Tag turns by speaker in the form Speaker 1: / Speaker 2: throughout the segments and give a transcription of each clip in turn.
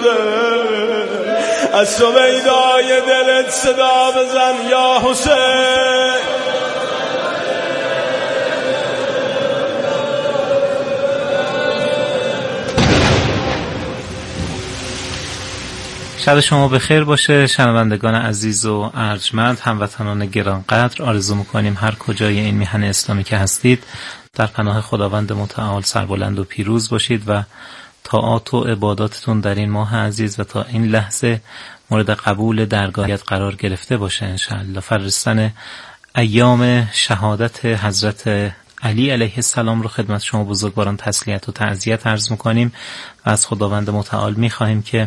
Speaker 1: شده. از سویدای دلت صدا بزن یا حسین.
Speaker 2: شب شما بخیر باشه شنوندگان عزیز و ارجمند، هموطنان گرانقدر. آرزو میکنیم هر کجای این میهن اسلامی که هستید در پناه خداوند متعال سربلند و پیروز باشید و طاعات و عباداتتون در این ماه عزیز و تا این لحظه مورد قبول درگاهیت قرار گرفته باشه انشاءالله. فرستن ایام شهادت حضرت علی علیه السلام رو خدمت شما بزرگواران تسلیت و تعزیت عرض میکنیم و از خداوند متعال میخواهیم که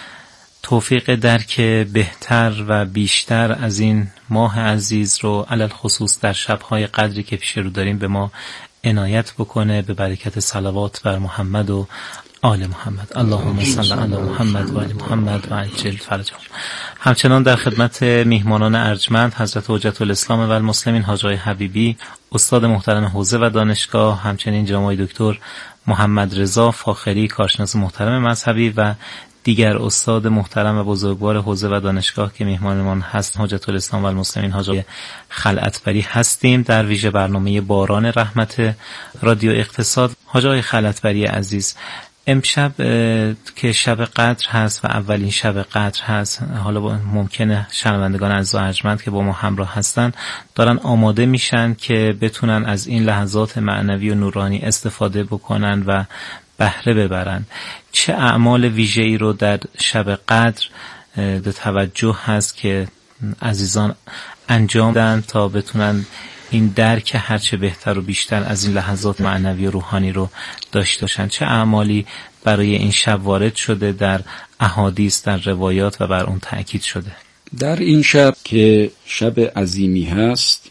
Speaker 2: توفیق درک بهتر و بیشتر از این ماه عزیز رو علل خصوص در شب‌های قدری که پیش رو داریم به ما عنایت بکنه، به برکت صلوات بر محمد و آل محمد. اللهم صل علی محمد و آل محمد و عجل فرجهم. همچنان در خدمت میهمانان ارجمند حضرت حجت الاسلام و المسلمین حاج آقای حبیبی، استاد محترم حوزه و دانشگاه، همچنین جناب دکتر محمد رضا فاخری کارشناس محترم مذهبی و دیگر استاد محترم و بزرگوار حوزه و دانشگاه که میهمانمان هست حجت الاسلام و المسلمین حاج آقای خلعتبری هستیم در ویژه برنامه باران رحمت رادیو اقتصاد. حاج آقای خلعتبری عزیز، امشب که شب قدر هست و اولین شب قدر هست، حالا ممکنه شنوندگان عزیز و ارجمند که با ما همراه هستن دارن آماده میشن که بتونن از این لحظات معنوی و نورانی استفاده بکنن و بهره ببرن. چه اعمال ویژه‌ای رو در شب قدر به توجه هست که عزیزان انجام دادن تا بتونن این درک هرچه بهتر و بیشتر از این لحظات معنوی و روحانی رو داشته باشن؟ چه اعمالی برای این شب وارد شده در احادیث، در روایات و بر اون تأکید شده؟
Speaker 3: در این شب که شب عظیمی هست،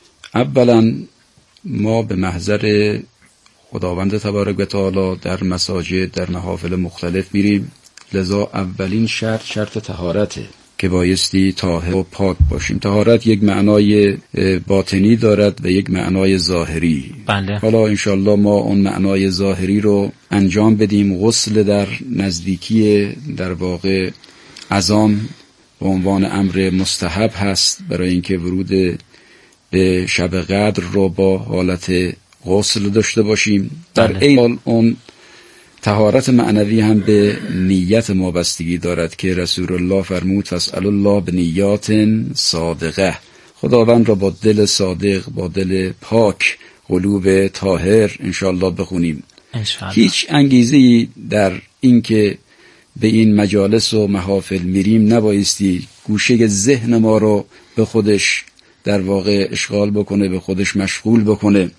Speaker 3: اولا ما به محضر خداوند تبارک و تعالی در مساجد در محافل مختلف میریم، لذا اولین شرط طهارته که بایستی طاهر و پاک باشیم. طهارت یک معنای باطنی دارد و یک معنای ظاهری.
Speaker 2: بله.
Speaker 3: حالا انشالله ما اون معنای ظاهری رو انجام بدیم. غسل در نزدیکی در واقع اذان به عنوان امر مستحب هست برای اینکه ورود به شب قدر رو با حالت غسل داشته باشیم. در این حال اون طهارت معنوی هم به نیت ما بستگی دارد که رسول الله فرمود فاسألوا الله بنیات صادقه. خداوند را با دل صادق، با دل پاک، قلوب طاهر انشاءالله بخونیم. هیچ انگیزه‌ای در این که به این مجالس و محافل میریم نبایستی گوشه ذهن ما رو به خودش در واقع اشغال بکنه، به خودش مشغول بکنه.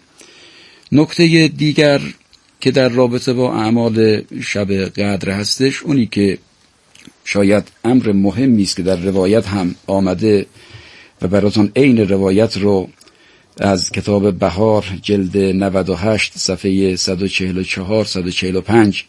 Speaker 3: نکته دیگر که در رابطه با اعمال شب قدر هستش، اونی که شاید امر مهمی است که در روایت هم آمده و براتون عین روایت رو از کتاب بهار جلد 98 صفحه 144 145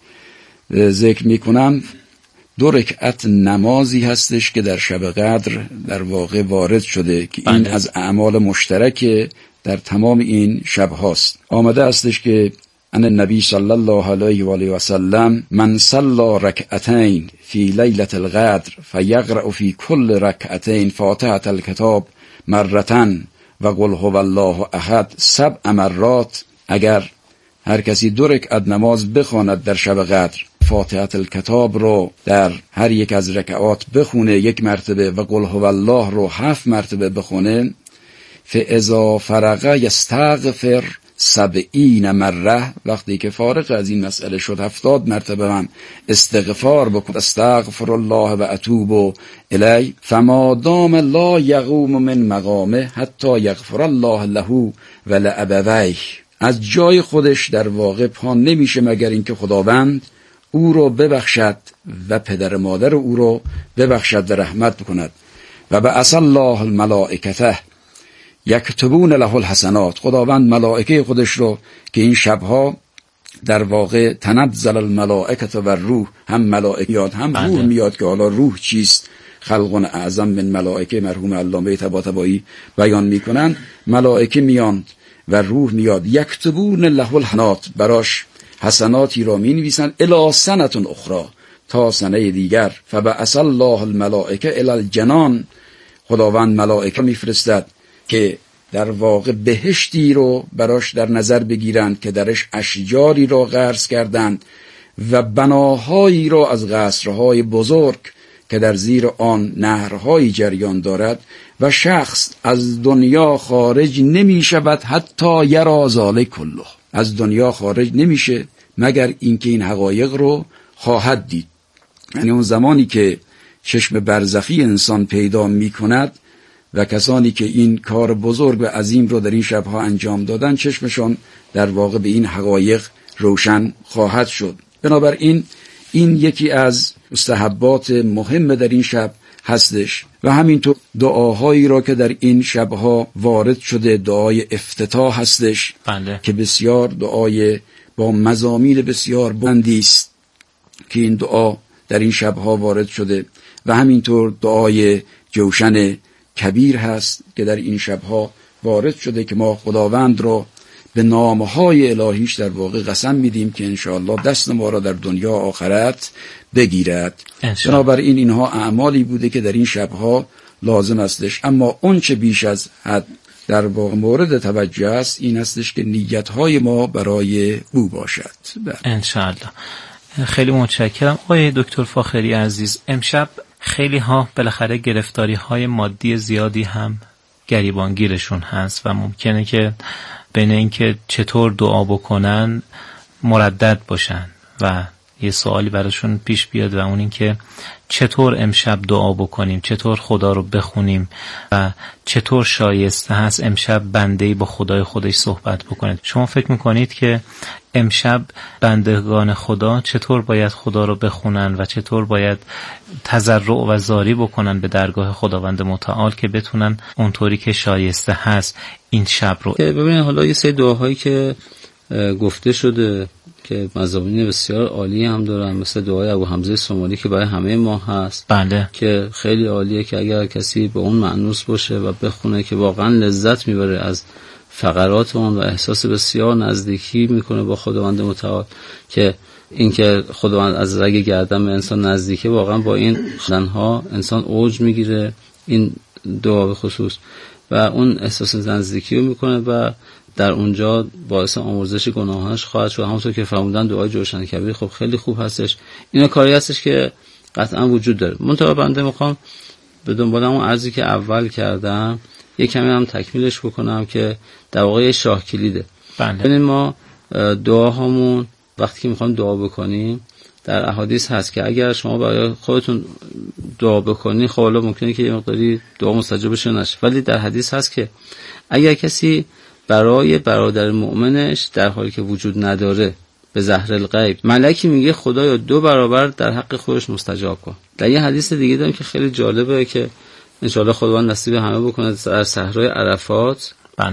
Speaker 3: ذکر میکنم. 2 رکعت نمازی هستش که در شب قدر در واقع وارد شده که این از اعمال مشترک در تمام این شب هاست. آمده استش که ان النبی صلی الله علیه و آله و سلم من صلى رکعتین فی لیلة القدر فیقرأ فی کل رکعتین فاتحة الکتاب مرتين و قل هو الله احد 7 مرات. اگر هر کسی 2 رکعت نماز بخواند در شب قدر، فاتحة الکتاب رو در هر یک از رکعات بخونه 1 مرتبه و قل هو الله رو 7 مرتبه بخونه، فاذا فرغ یستغفر 70 مره، وقتی که فارغ از این مسئله شد 70 مرتبه هم استغفار بکن، استغفر الله و اتوب الی، فما دام لا یقوم من مقامه حتی یغفر الله له و لابویه. از جای خودش در واقع پا نمیشه مگر اینکه خداوند او رو ببخشد و پدر مادر او رو ببخشد و رحمت بکند. و بعث الله الملائکته یکتبون له الحسنات. خداوند ملائکه خودش رو که این شبها در واقع تنزل الملائکه و روح، هم ملائکه میاد هم روح میاد که حالا روح چیست خلق اعظم من ملائکه مرحوم علامه طباطبایی بیان میکنن. ملائکه میان و روح میاد، یکتبون له الحسنات، براش حسناتی را می نویسن، الی سنة اخرى، تا سنه دیگر. فبعث الله الملائکه الی الجنان، خداوند ملائکه میفرستد که در واقع بهشتی رو براش در نظر بگیرند که درش اشجاری را غرس کردند و بناهایی را از قصرهای بزرگ که در زیر آن نهرهای جریان دارد و شخص از دنیا خارج نمی شود حتی یرا ذلک کله، از دنیا خارج نمیشه مگر اینکه این حقایق رو خواهد دید. یعنی اون زمانی که چشم برزخی انسان پیدا می کند و کسانی که این کار بزرگ و عظیم رو در این شبها انجام دادن چشمشان در واقع به این حقایق روشن خواهد شد. بنابراین این یکی از مستحبات مهم در این شب هستش و همینطور دعاهایی را که در این شبها وارد شده، دعای افتتاح هستش که بسیار دعای با مضامین بسیار بلندی است که این دعا در این شبها وارد شده و همینطور دعای جوشن کبیر هست که در این شبها وارد شده که ما خداوند را به نامهای الهیش در واقع قسم میدیم که انشاءالله دست ما را در دنیا آخرت بگیرد. بنابراین اینها اعمالی بوده که در این شبها لازم استش. اما اون چه بیش از حد در واقع مورد توجه است این استش که نیتهای ما برای او باشد.
Speaker 2: انشاءالله. خیلی متشکرم آقای دکتر فاخری عزیز. امشب خیلی ها بالاخره گرفتاری های مادی زیادی هم گریبانگیرشون هست و ممکنه که بین اینکه چطور دعا بکنن مردد باشن و یه سوالی براشون پیش بیاد و اون این که چطور امشب دعا بکنیم، چطور خدا رو بخونیم و چطور شایسته هست امشب بنده‌ای با خدای خودش صحبت بکنه. شما فکر میکنید که امشب بندگان خدا چطور باید خدا رو بخونن و چطور باید تضرع و زاری بکنن به درگاه خداوند متعال که بتونن اونطوری که شایسته هست این شب رو
Speaker 4: ببینید؟ حالا یه سری دعاهایی که گفته شده که مضامین بسیار عالی هم دارن، مثل دعای ابو حمزه سومالی که برای همه ما هست که خیلی عالیه که اگر کسی به اون مأنوس باشه و بخونه که واقعا لذت میبره از فقرات اون و احساس بسیار نزدیکی میکنه با خداوند متعال، که این که خداوند از رگ گردن به انسان نزدیکه، واقعا با این خوندنها انسان اوج میگیره، این دعا به خصوص، و اون احساس نزدیکی رو میکنه و در اونجا باعث آمرزش گناهانش خواهد شد. همونطور که فرمودن دعای جوشن کبیر خب خیلی خوب هستش. اینا کاری هستش که قطعا وجود داره. منتها بنده میخوام به دنبال اون عرضی که اول کردم یه کمی هم تکمیلش بکنم که در واقع شاه کلیده. ببینید ما دعاهامون وقتی که میخوایم دعا بکنیم در احادیث هست که اگر شما برای خودتون دعا بکنید خب حالا ممکنه که یه مقداری دعا مستجاب بشه نشه، ولی در حدیث هست که اگر کسی برای برادر مؤمنش در حالی که وجود نداره به زهر الغیب ملکی میگه خدایا 2 برابر در حق خودش مستجاب کن. در یه حدیث دیگه داریم که خیلی جالبه که انشاءالله خداوند نصیب همه بکنه. در صحرای عرفات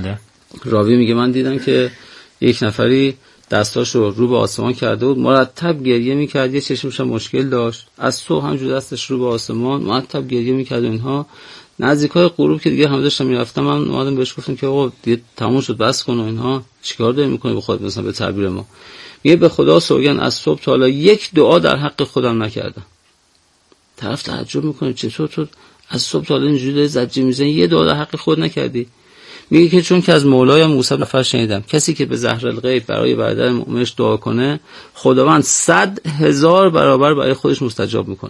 Speaker 4: راوی میگه من دیدم که یک نفری دستاش رو به آسمان کرده بود، مرتب گریه میکرد، یه چشمش هم مشکل داشت، از صبح همجور دستش رو به آسمان مرتب گریه میکرد و اینها. نزدیکای غروب که دیگه همه داشتم میرفتم، من اومدم بهش گفتم که آقا دیگه تموم شد بس کن و اینها، چیکار داری میکنی به خودت؟ مثلا به تعبیر ما میگه به خدا سوگند از صبح تا حالا یک دعا در حق خودم نکردم. طرف تعجب میکنه چطور تو از صبح تا حالا اینجوری زجه میزنی یه دعا در حق خود نکردی؟ میگه که چون که از مولای موسی نفر شنیدم کسی که به زهر الغیب برای برادر مؤمنش دعا کنه خداوند 100,000 برابر برای خودش مستجاب میکنه.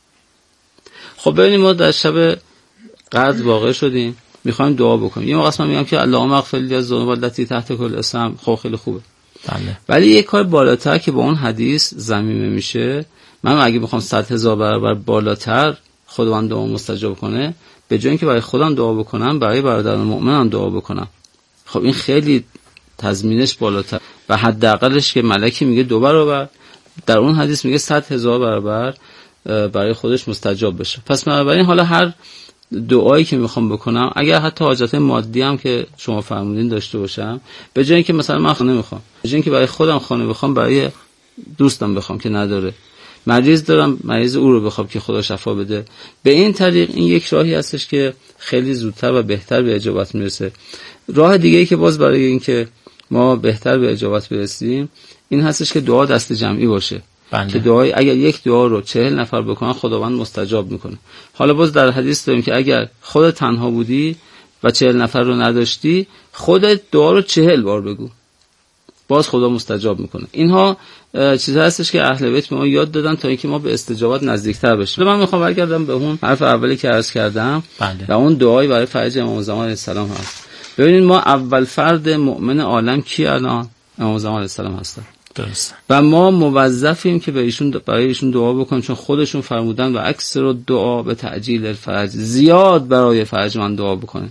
Speaker 4: خب ببینیم ما در شب قدر واقع شدیم میخوایم دعا بکنیم، یه موقع اصلا میگم که اللهم اغفر لی الذنوب التي تحت كل اسم، خب خیلی خوبه ولی یه کار بالاتر که با اون حدیث ضمیمه میشه، من اگه بخوام 100,000 برابر بالاتر خداوند دعا مستجاب کنه، به جای اینکه برای خودم دعا بکنم برای برادران مؤمنم دعا بکنم. خب این خیلی تضمینش بالاتر و حداقلش که ملکی میگه 2 برابر، در اون حدیث میگه 100,000 برابر برای خودش مستجاب بشه. پس بنابراین حالا هر دعایی که میخوام بکنم اگر حتی حاجت مادی هم که شما فرمودین داشته باشم، به جای اینکه مثلا من خانه میخوام، به جای اینکه برای خودم خانه بخوام برای دوستم بخوام که نداره، مریض دارم مریض او رو بخوام که خدا شفا بده، به این طریق این یک راهی هستش که خیلی زودتر و بهتر به اجابت میرسه. راه دیگه ای که باز برای این که ما بهتر به اجابت برسیم این هستش که دعا دست جمعی باشه. که دعای اگر یک دعا رو 40 نفر بکنن خداوند مستجاب میکنه. حالا باز در حدیث داریم که اگر خودت تنها بودی و 40 نفر رو نداشتی، خودت دعا رو 40 بار بگو، باز خدا مستجاب میکنه. اینها چیزا هستش که اهل بیت به ما یاد دادن تا اینکه ما به استجابت نزدیکتر بشیم. من میخوام برگردم به اون حرف اولی که عرض کردم و اون دعایی برای فرج امام زمان علیه السلام هست. ببینید ما اول فرد مؤمن عالم کی الان؟ امام زمان علیه السلام هستن.
Speaker 2: درست.
Speaker 4: و ما موظفیم که برای ایشون دعا بکنیم، چون خودشون فرمودن و اکثر دعا به تعجیل الفرج، زیاد برای فرج من دعا بکنید.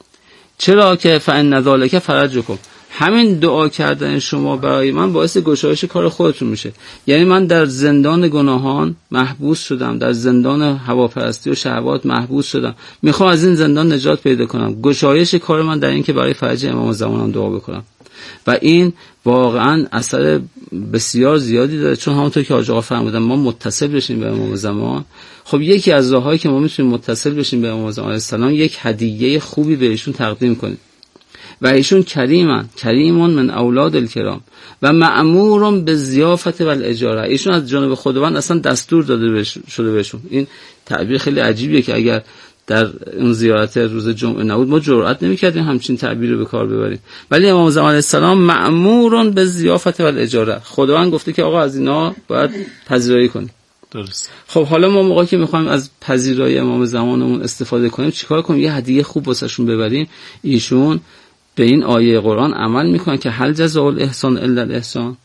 Speaker 4: چرا که فإن ذلک فرجکم، همین دعا کردن شما برای من باعث گشایش کار خودتون میشه. یعنی من در زندان گناهان محبوس شدم، در زندان هواپرستی و شهوات محبوس شدم، میخوام از این زندان نجات پیدا کنم. گشایش کار من در این که برای فرج امام زمانم دعا بکنم و این واقعا اثر بسیار زیادی داره، چون همونطور که حاج آقا فرمودن ما متصل بشیم به امام زمان. خب یکی از راهایی که ما میتونیم متصل بشیم به امام زمان علیه السلام یک هدیه خوبی بهشون تقدیم کنیم. و ایشون کریمون من اولاد الکرام و مأمور به ضیافت و الاجاره. ایشون از جانب خداوند اصلا دستور داده شده بهشون. این تعبیر خیلی عجیبیه که اگر در اون زیارت روز جمعه نبود ما جرئت نمی‌کردیم همچین تعبیر رو به کار ببریم، ولی امام زمان علیه السلام مأمور به ضیافت و الاجاره، خداوند گفته که آقا از اینا باید پذیرایی کنیم.
Speaker 2: درست.
Speaker 4: خب حالا ما موقعی که می‌خوایم از پذیرایی امام زمانمون استفاده کنیم چیکار کنیم؟ یه هدیه خوب واسهشون ببریم. ایشون به این آیه قرآن عمل میکنن که هل جزاء الاحسان الا الاحسان،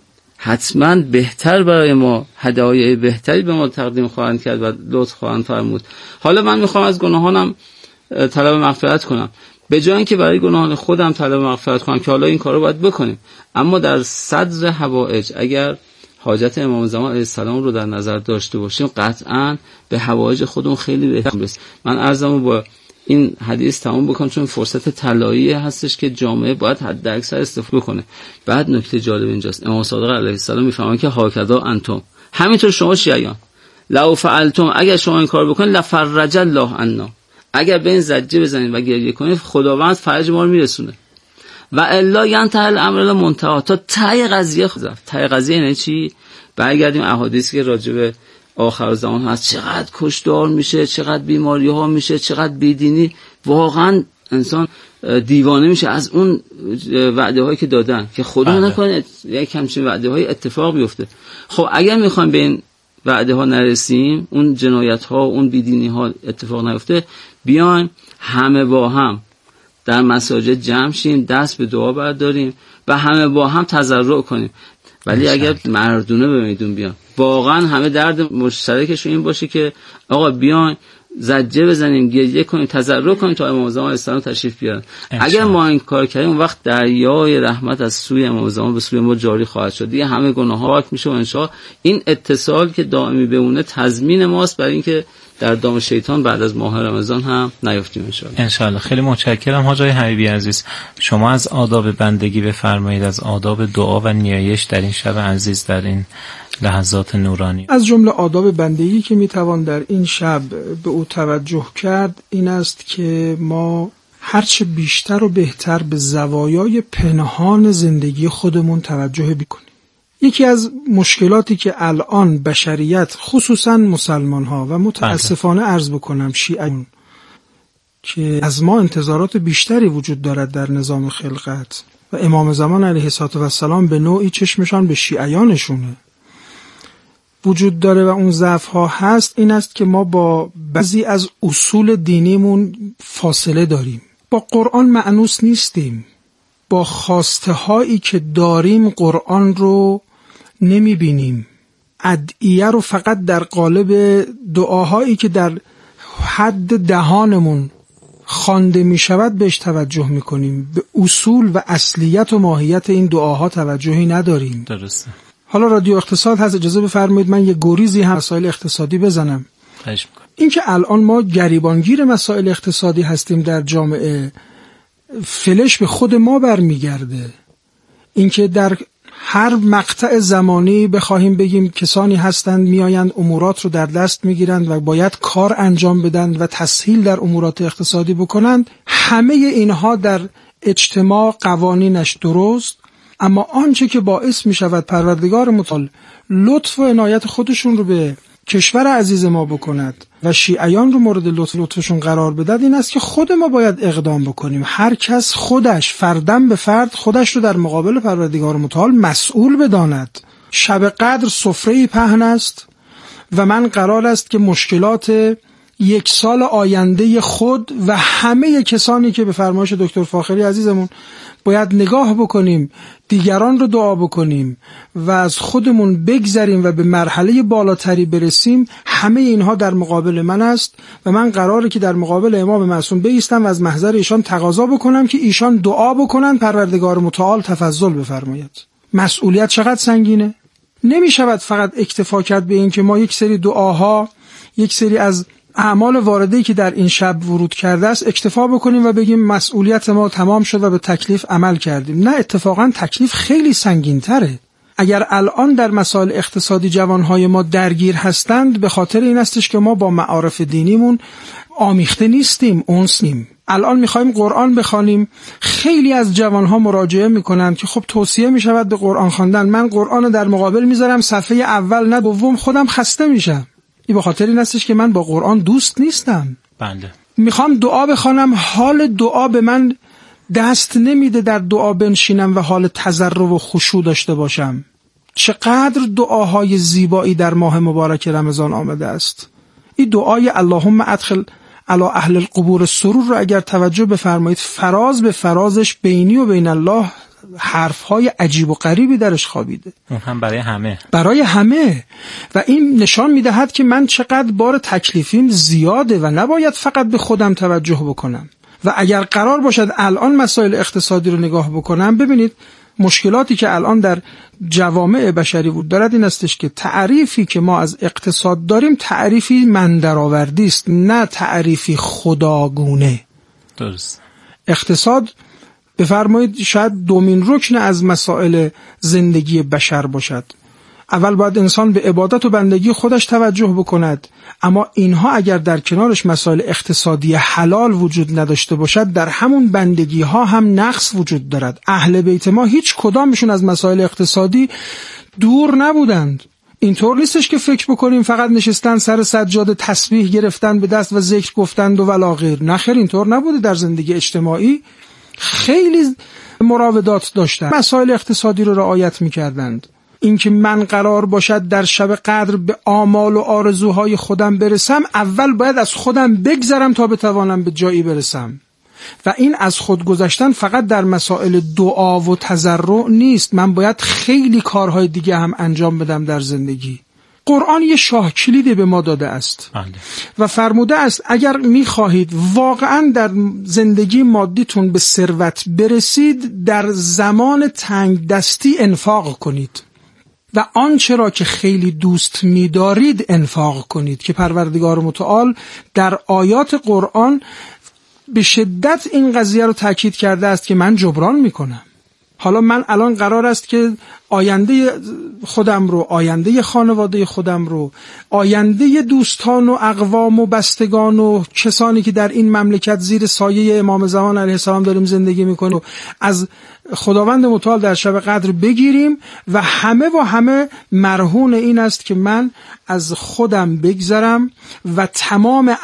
Speaker 4: حتما بهتر برای ما هدایای بهتری به ما تقدیم خواهند کرد و لطف خواهند فرمود. حالا من میخوام از گناهانم طلب مغفرت کنم، به جای اینکه برای گناهان خودم طلب مغفرت کنم که حالا این کارو باید بکنیم، اما در صدر حوائج اگر حاجت امام زمان علیه السلام رو در نظر داشته باشیم قطعاً به حوائج خودمون خیلی بهتر میرسیم. من عرضمو با این حدیث تمام بکنم چون فرصت طلایی هستش که جامعه باید حد اکثر استفاده کنه. بعد نکته جالب اینجاست، امام صادق علیه السلام میفهمن که هاکذا انتم، همینطور شما شیعیان لو فعلتم، اگر شما این کار بکنید لفرج الله عنا، اگر به این زجه بزنید و گریه کنید خداوند فرج ما رو میرسونه. و الا ینتهی الامر المنتهی، تا ته قضیه. ته قضیه یعنی چی؟ برگردیم احادیثی که راجع به آخر زمان هست، چقدر کشدار میشه، چقدر بیماری ها میشه، چقدر بیدینی، واقعا انسان دیوانه میشه از اون وعده هایی که دادن که خدا نکنه یک همچین وعده های اتفاق بیفته. خب اگر میخوایم به این وعده ها نرسیم، اون جنایت ها اون بیدینی ها اتفاق نیفته، بیایم همه با هم در مساجد جمع شیم، دست به دعا برداریم و همه با هم تضرع کنیم. ولی اگر مردونه به میدون بیان، واقعا همه درد مشترکشون این باشه که آقا بیان زجه بزنیم، گریه کنیم، تضرع کنیم تا امام زمان اسلام تشریف بیارن. اگر ما این کار کردیم اون وقت دریای رحمت از سوی امام زمان به سوی ما جاری خواهد شد، دیگه همه گناه‌ها پاک میشه و انشاءالله این اتصال که دائمی بمونه تضمین ماست برای اینکه در دام شیطان بعد از ماه رمضان هم نیافتیم
Speaker 2: انشاءالله. خیلی متشکرم حاج آقای حبیبی عزیز. شما از آداب بندگی بفرمایید، از آداب دعا و نیایش در این شب عزیز، در این لحظات نورانی.
Speaker 5: از جمله آداب بندگی که میتوان در این شب به او توجه کرد این است که ما هرچه بیشتر و بهتر به زوایای پنهان زندگی خودمون توجه بکنیم. یکی از مشکلاتی که الان بشریت خصوصا مسلمان ها و متاسفانه عرض بکنم شیعیان که از ما انتظارات بیشتری وجود دارد در نظام خلقت و امام زمان علیه السلام به نوعی چشمشان به شیعیانشونه وجود داره و اون ضعف ها هست، این است که ما با بعضی از اصول دینیمون فاصله داریم، با قرآن مأنوس نیستیم، با خواسته هایی که داریم قرآن رو نمی بینیم، ادعیه رو فقط در قالب دعاهایی که در حد دهانمون خوانده می شود بهش توجه می کنیم، به اصول و اصلیت و ماهیت این دعاها توجهی نداریم.
Speaker 2: درسته.
Speaker 5: حالا رادیو اقتصاد هست، اجازه بفرمایید من یه گریزی هم مسائل اقتصادی بزنم. این که الان ما گریبانگیر مسائل اقتصادی هستیم در جامعه، فلش به خود ما برمیگرده. این که در هر مقطع زمانی بخواهیم بگیم کسانی هستند میآیند امورات رو در دست میگیرند و باید کار انجام بدند و تسهیل در امورات اقتصادی بکنند، همه اینها در اجتماع قوانینش درست، اما آنچه که باعث می شود پروردگار متعال لطف و عنایت خودشون رو به کشور عزیز ما بکند و شیعیان رو مورد لطفشون قرار بدهد این است که خود ما باید اقدام بکنیم. هر کس خودش فردن به فرد خودش رو در مقابل پروردگار متعال مسئول بداند. شب قدر سفره‌ای پهن است و من قرار است که مشکلات 1 سال آینده خود و همه کسانی که به فرمایش دکتر فاخری عزیزمون باید نگاه بکنیم، دیگران رو دعا بکنیم و از خودمون بگذریم و به مرحله بالاتری برسیم، همه اینها در مقابل من است و من قراره که در مقابل امام معصوم بایستم و از محضر ایشان تقاضا بکنم که ایشان دعا بکنن پروردگار متعال تفضل بفرماید. مسئولیت چقدر سنگینه؟ نمی شود فقط اکتفا کرد به این که ما یک سری دعاها، یک سری از اعمال وارده‌ای که در این شب ورود کرده است اکتفا بکنیم و بگیم مسئولیت ما تمام شد و به تکلیف عمل کردیم. نه، اتفاقا تکلیف خیلی سنگین تره. اگر الان در مسائل اقتصادی جوانهای ما درگیر هستند به خاطر این استش که ما با معارف دینیمون آمیخته نیستیم، اونس نیم. الان میخوایم قرآن بخوانیم، خیلی از جوانها مراجعه میکنند که خب توصیه میشود به قرآن خواندن، من قرآن در مقابل میذارم صفحه اول نه دوم، خودم خسته میشم. این به خاطر این استش که من با قرآن دوست نیستم.
Speaker 2: بله.
Speaker 5: میخوام دعا بخوانم، حال دعا به من دست نمیده در دعا بنشینم و حال تضرع و خشوع داشته باشم. چقدر دعاهای زیبایی در ماه مبارک رمضان آمده است. این دعای اللهم ادخل علی اهل القبور سرور رو اگر توجه بفرمایید، فراز به فرازش بینی و بین الله حرفهای عجیب و غریبی درش خوابیده.
Speaker 2: اون هم برای همه و این نشان میدهد که من چقدر بار تکلیفیم زیاده و نباید فقط به خودم توجه بکنم. و اگر قرار باشد الان مسائل اقتصادی رو نگاه بکنم، ببینید مشکلاتی که الان در جوامع بشری وجود دارد این استش که تعریفی که ما از اقتصاد داریم تعریفی مندرآوردی است، نه تعریفی خداگونه. درست.
Speaker 5: اقتصاد بفرمایید شاید دومین رکن از مسائل زندگی بشر باشد. اول باید انسان به عبادت و بندگی خودش توجه بکند، اما اینها اگر در کنارش مسائل اقتصادی حلال وجود نداشته باشد، در همون بندگی ها هم نقص وجود دارد. اهل بیت ما هیچ کدامشون از مسائل اقتصادی دور نبودند. اینطور نیستش که فکر بکنیم فقط نشستن سر سجاده تسبیح گرفتن به دست و ذکر گفتند و ولا غیر. نخیر، اینطور نبوده. در زندگی اجتماعی خیلی مراودات داشتن، مسائل اقتصادی رو رعایت می‌کردند. اینکه من قرار باشد در شب قدر به آمال و آرزوهای خودم برسم، اول باید از خودم بگذرم تا بتوانم به جایی برسم. و این از خود گذشتن فقط در مسائل دعا و تضرع نیست، من باید خیلی کارهای دیگه هم انجام بدم در زندگی. قرآن یه شاه کلیدی به ما داده است و فرموده است اگر می‌خواهید واقعاً در زندگی مادیتون به ثروت برسید، در زمان تنگ دستی انفاق کنید و آنچه را که خیلی دوست می‌دارید انفاق کنید، که پروردگار متعال در آیات قرآن به شدت این قضیه رو تاکید کرده است که من جبران می‌کنم. حالا من الان قرار است که آینده خودم رو، آینده خانواده خودم رو، آینده دوستان و اقوام و بستگان و کسانی که در این مملکت زیر سایه امام زمان علیه السلام داریم زندگی میکنیم از خداوند متعال در شب قدر بگیریم و همه مرهون این است که من از خودم بگذرم و تمام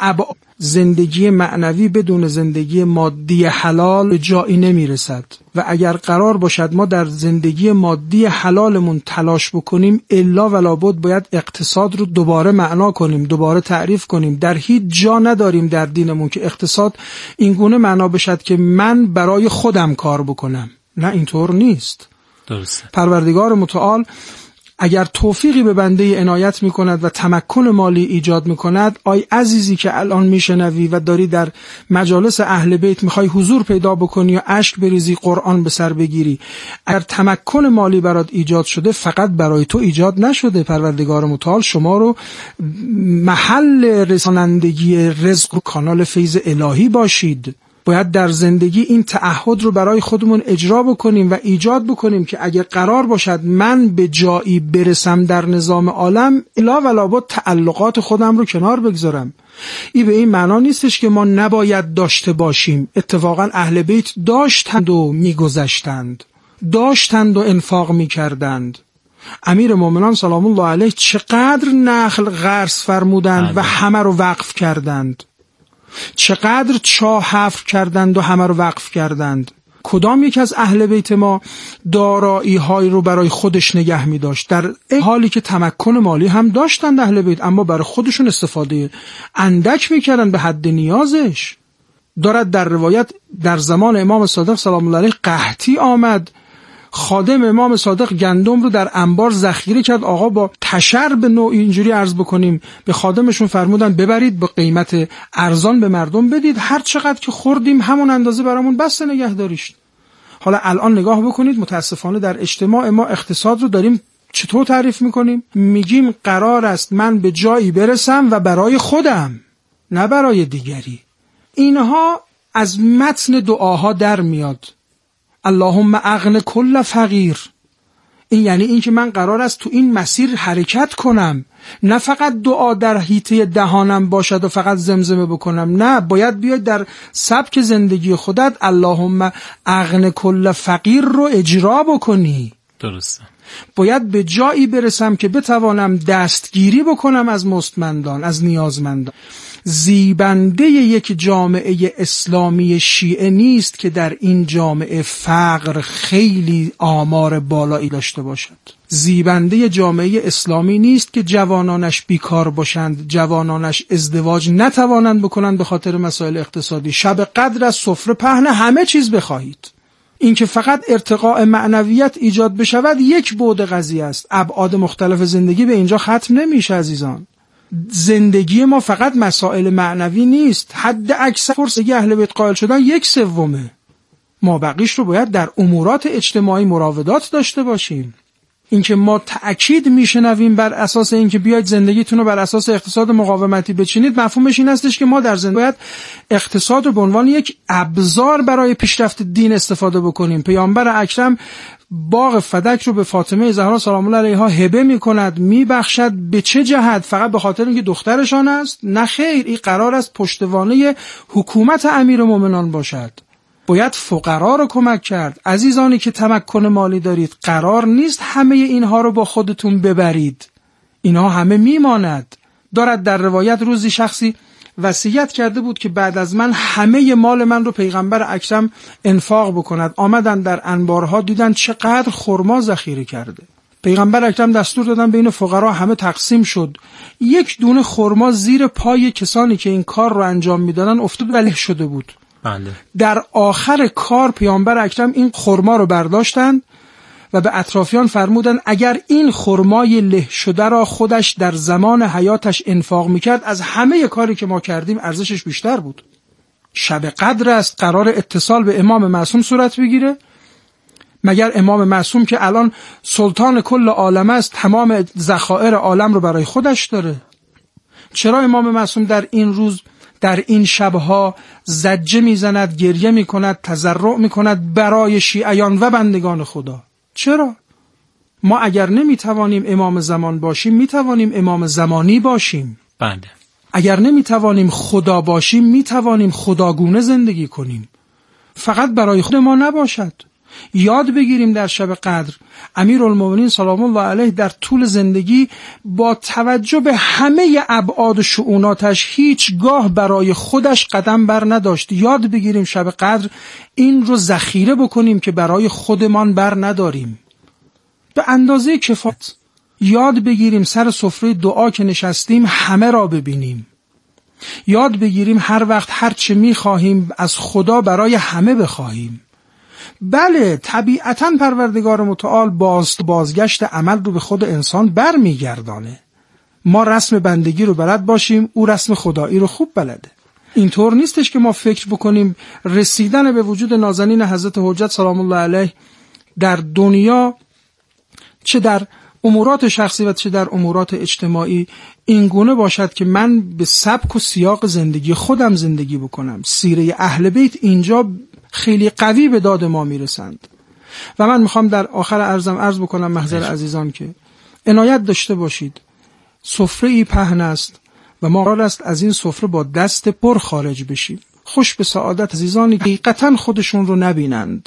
Speaker 5: زندگی معنوی بدون زندگی مادی حلال جایی نمیرسد. و اگر قرار باشد ما در زندگی مادی حلالمون تلاش بکنیم، الا ولا بد باید اقتصاد رو دوباره معنا کنیم، دوباره تعریف کنیم. در هیچ جا نداریم در دینمون که اقتصاد اینگونه معنا بشد که من برای خودم کار بکنم. نه، اینطور نیست.
Speaker 2: درسته.
Speaker 5: پروردگار متعال اگر توفیقی به بنده عنایت می کند و تمکن مالی ایجاد می کند، آی عزیزی که الان می شنوی و داری در مجالس اهل بیت می خوای حضور پیدا بکنی و اشک بریزی، قرآن به سر بگیری، اگر تمکن مالی برات ایجاد شده، فقط برای تو ایجاد نشده. پروردگار متعال شما رو محل رسانندگی رزق و کانال فیض الهی باشید. باید در زندگی این تعهد رو برای خودمون اجرا بکنیم و ایجاد بکنیم که اگر قرار باشد من به جایی برسم در نظام عالم، الا ولا بد تعلقات خودم رو کنار بگذارم. این به این معنا نیستش که ما نباید داشته باشیم. اتفاقا اهل بیت داشتند و میگذشتند. داشتند و انفاق می‌کردند. امیر مومنان سلام الله علیه چقدر نخل غرس فرمودند و همه رو وقف کردند، چقدر چاه حفر کردند و همه رو وقف کردند. کدام یک از اهل بیت ما دارایی های رو برای خودش نگه می داشت؟ در حالی که تمکن مالی هم داشتند اهل بیت، اما برای خودشون استفاده اندک می کردن به حد نیازش. دارد در روایت در زمان امام صادق سلام الله علیه قحطی آمد، خادم امام صادق گندم رو در انبار ذخیره کرد. آقا با تشر به نوع اینجوری عرض بکنیم به خادمشون فرمودن ببرید با قیمت ارزان به مردم بدید، هر چقدر که خوردیم همون اندازه برامون بسته نگه داریش. حالا الان نگاه بکنید، متاسفانه در اجتماع ما اقتصاد رو داریم چطور تعریف میکنیم؟ میگیم قرار است من به جایی برسم و برای خودم نه برای دیگری. اینها از متن دعاها در میاد. اللهم اغن کل فقیر. این یعنی این که من قرار است تو این مسیر حرکت کنم، نه فقط دعا در حیطه دهانم باشد و فقط زمزمه بکنم، نه، باید بیاید در سبک زندگی خودت اللهم اغن کل فقیر رو اجرا بکنی.
Speaker 2: درسته.
Speaker 5: باید به جایی برسم که بتوانم دستگیری بکنم از مستمندان، از نیازمندان. زیبنده یک جامعه اسلامی شیعه نیست که در این جامعه فقر خیلی آمار بالایی داشته باشد. زیبنده جامعه اسلامی نیست که جوانانش بیکار باشند، جوانانش ازدواج نتوانند بکنند به خاطر مسائل اقتصادی. شب قدر از سفره پهن همه چیز بخواهید. این که فقط ارتقاء معنویت ایجاد بشود یک بعد قضیه است. ابعاد مختلف زندگی به اینجا ختم نمیشه عزیزان. زندگی ما فقط مسائل معنوی نیست. حد اکثر فرصگی اهل بیت قائل شدن 1/3. ما بقیش رو باید در امورات اجتماعی مراودات داشته باشیم. اینکه ما تأکید میشنویم بر اساس اینکه بیاید زندگیتون رو بر اساس اقتصاد مقاومتی بچینید، مفهومش این استش که ما در زندگی باید اقتصاد رو به عنوان یک ابزار برای پیشرفت دین استفاده بکنیم. پیامبر اکرم باغ فدک رو به فاطمه زهرا سلام الله علیها هبه میکند، میبخشد. به چه جهت؟ فقط به خاطر اینکه دخترشان است؟ نه خیر، این قرار است پشتوانه حکومت امیرالمومنین باشد. باید فقرا رو کمک کرد. عزیزانی که تمکن مالی دارید، قرار نیست همه اینها رو با خودتون ببرید، اینها همه میماند. دارد در روایت روزی شخصی وصیت کرده بود که بعد از من همه مال من رو پیغمبر اکرم انفاق بکند. آمدن در انبارها دیدن چقدر خرما ذخیره کرده. پیغمبر اکرم دستور دادن بین فقرا همه تقسیم شد. یک دونه خرما زیر پای کسانی که این کار رو انجام میدادن افتاد و له شده بود.
Speaker 2: بله.
Speaker 5: در آخر کار پیامبر اکرم این خرما رو برداشتند و به اطرافیان فرمودند اگر این خرمای له شده را خودش در زمان حیاتش انفاق میکرد، از همه کاری که ما کردیم ارزشش بیشتر بود. شب قدر است، قرار اتصال به امام معصوم صورت بگیره. مگر امام معصوم که الان سلطان کل عالم است، تمام ذخایر عالم رو برای خودش داره؟ چرا امام معصوم در این روز، در این شبها زجه میزند، گریه میکند، تضرع میکند برای شیعیان و بندگان خدا؟ چرا؟ ما اگر نمیتوانیم امام زمان باشیم، میتوانیم امام زمانی باشیم.
Speaker 2: بله.
Speaker 5: اگر نمیتوانیم خدا باشیم، میتوانیم خداگونه زندگی کنیم. فقط برای خود ما نباشد. یاد بگیریم در شب قدر امیرالمومنین سلام الله علیه در طول زندگی با توجه به همه ابعاد و شؤوناتش هیچگاه برای خودش قدم بر نداشت. یاد بگیریم شب قدر این رو ذخیره بکنیم که برای خودمان بر نداریم به اندازه کفایت. یاد بگیریم سر سفره دعا که نشستیم همه را ببینیم. یاد بگیریم هر وقت هر چه می‌خواهیم از خدا برای همه بخواهیم. بله، طبیعتاً پروردگار متعال بازگشت عمل رو به خود انسان بر میگردانه. ما رسم بندگی رو بلد باشیم، او رسم خدایی رو خوب بلده. اینطور نیستش که ما فکر بکنیم رسیدن به وجود نازنین حضرت حجت سلام الله علیه در دنیا، چه در امورات شخصی و چه در امورات اجتماعی، این گونه باشد که من به سبک و سیاق زندگی خودم زندگی بکنم. سیره اهل بیت اینجا خیلی قوی به داد ما میرسند. و من میخوام در آخر عرض بکنم محضر عزیزان که عنایت داشته باشید. سفره ای پهن است و ما قرار است از این سفره با دست پر خارج بشیم. خوش به سعادت عزیزانی که حقیقتا خودشون رو نبینند،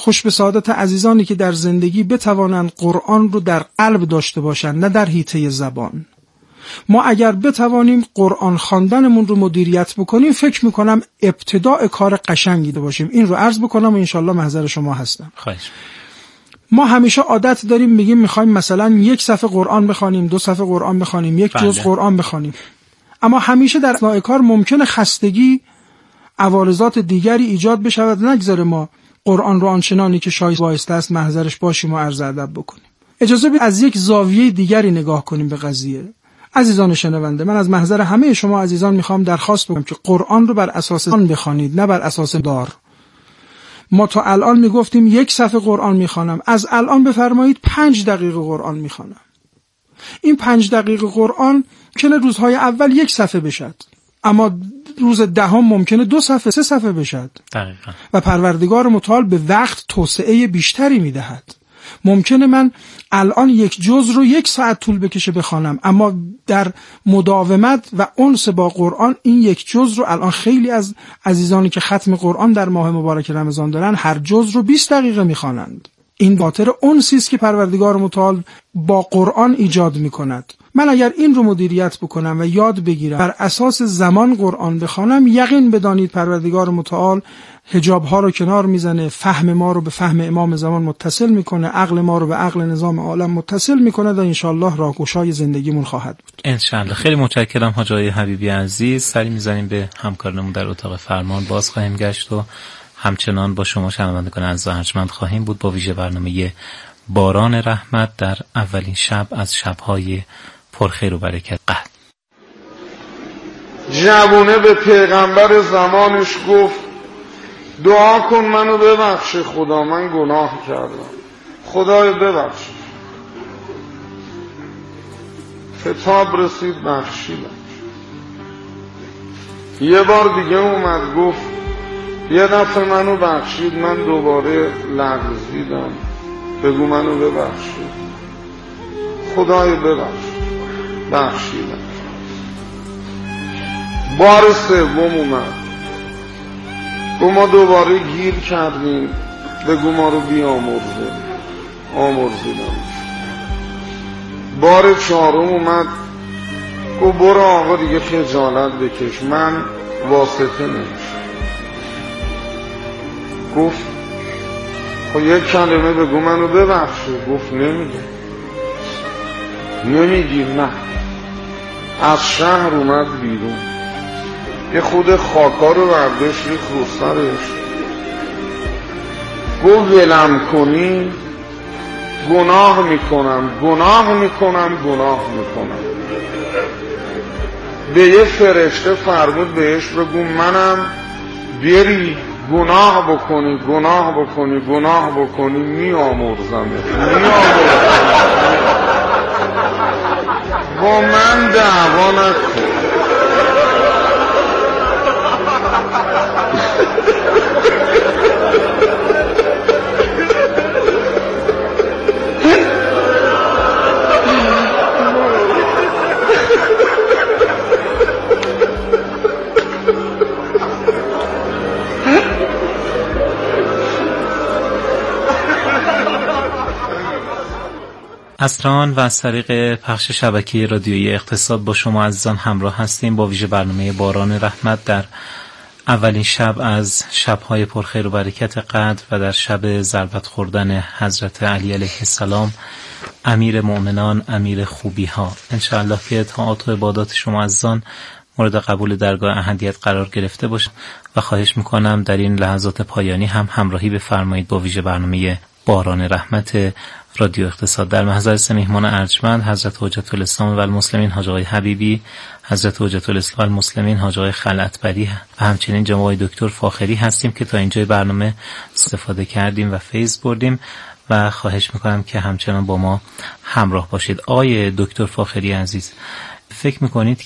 Speaker 5: خوش به سعادت عزیزانی که در زندگی بتوانند قرآن رو در قلب داشته باشند، نه در حیطه زبان. ما اگر بتوانیم قرآن خواندنمون رو مدیریت بکنیم، فکر میکنم ابتداء کار قشنگی باشیم. این رو عرض بکنم و انشالله محضر شما هستم.
Speaker 2: خواهش.
Speaker 5: ما همیشه عادت داریم میگیم میخوایم مثلا 1 صفحه قرآن بخوانیم، 2 صفحه قرآن بخوانیم، 1 جزء قرآن بخوانیم، اما همیشه در اثناء کار ممکنه خستگی، عوارضات دیگری ایجاد بشود، نگذاره ما قرآن رو آنچنانی که شایسته بایسته است محضرش باشیم و عرض ادب بکنیم. اجازه بدید از یک زاویه دیگری نگاه کنیم به قضیه. عزیزان شنونده، من از محضر همه شما عزیزان میخوام درخواست بکنم که قرآن رو بر اساس آن بخوانید، نه بر اساس دار. ما تا الان میگفتیم 1 صفحه قرآن میخوانم، از الان بفرمایید 5 دقیقه قرآن میخوانم. این 5 دقیقه قرآن ممکنه روزهای اول 1 صفحه بشد، اما روز 10 ممکنه 2 صفحه 3 صفحه بشد.
Speaker 2: دقیقاً. و
Speaker 5: پروردگار متعال به وقت توسعه بیشتری میدهد. ممکنه من الان 1 جزء رو 1 ساعت طول بکشه بخوانم، اما در مداومت و انس با قرآن این 1 جزء رو الان خیلی از عزیزانی که ختم قرآن در ماه مبارک رمضان دارن هر جزء رو 20 دقیقه میخوانند. این خاطر انسی است که پروردگار متعال با قرآن ایجاد میکند. من اگر این رو مدیریت بکنم و یاد بگیرم بر اساس زمان قرآن بخوانم، یقین بدانید پروردگار متعال حجاب ها رو کنار میزنه، فهم ما رو به فهم امام زمان متصل میکنه، عقل ما رو به عقل نظام عالم متصل میکنه و انشالله راهگشای زندگیمون خواهد بود.
Speaker 2: انشالله. خیلی متشکرم حاج آقای حبیبی عزیز. سری میزنیم به همکارانمون در اتاق فرمان، باز خواهیم گشت و همچنان با شما شنوندگان عزیز و ارجمند خواهیم بود با ویژه برنامه باران رحمت در اولین شب از شب‌های پرخیر و برکت قدر.
Speaker 6: جوونه به پیغمبر زمانش گفت دعا کن منو ببخش خدا، من گناه کردم، خدای ببخش. خطاب رسید بخشیدم. یه بار دیگه اومد گفت یه دفعه منو بخشید، من دوباره لغزیدم، بگو منو ببخشید. خدای ببخش، بخشیدم. بار 3 اومد گفت ما دوباره گیر کردیم، بگو ما رو بیامرزه، آمرزیدم. بار 4 اومد گفت برو آقا دیگه خجالت بکش، من واسطه نمیشم. گفت خب یک کلمه بگو منو ببخشه. گفت نمیگی. نه. از شهر اومد بیرون، یه خود خاکا رو برداشت ریخت رو سرش، گفت ولم کنی گناه میکنم. به یه فرشته فرمود بهش بگو منم بری گناه بکنی میامرزم. با من دعوا نکن.
Speaker 2: از تهران و از طریق پخش شبکه رادیویی اقتصاد با شما عزیزان همراه هستیم با ویژه برنامه باران رحمت در اولین شب از شب‌های پرخیر و برکت قدر و در شب ضربت خوردن حضرت علی علیه السلام امیر مؤمنان، امیر خوبی ها. انشاءالله که طاعات و عبادات شما عزیزان مورد قبول درگاه احدیت قرار گرفته باشه و خواهش میکنم در این لحظات پایانی هم همراهی بفرمایید با ویژه برنامه باران رحمت رادیو اقتصاد. در محضر سه مهمان ارجمند حضرت حجت الاسلام و المسلمین حاج آقای حبیبی، حضرت حجت الاسلام و المسلمین حاج آقای خلعتبری و همچنین جناب آقای دکتر فاخری هستیم که تا اینجای برنامه استفاده کردیم و فیض بردیم و خواهش میکنم که همچنان با ما همراه باشید. آقای دکتر فاخری عزیز، فکر میکنید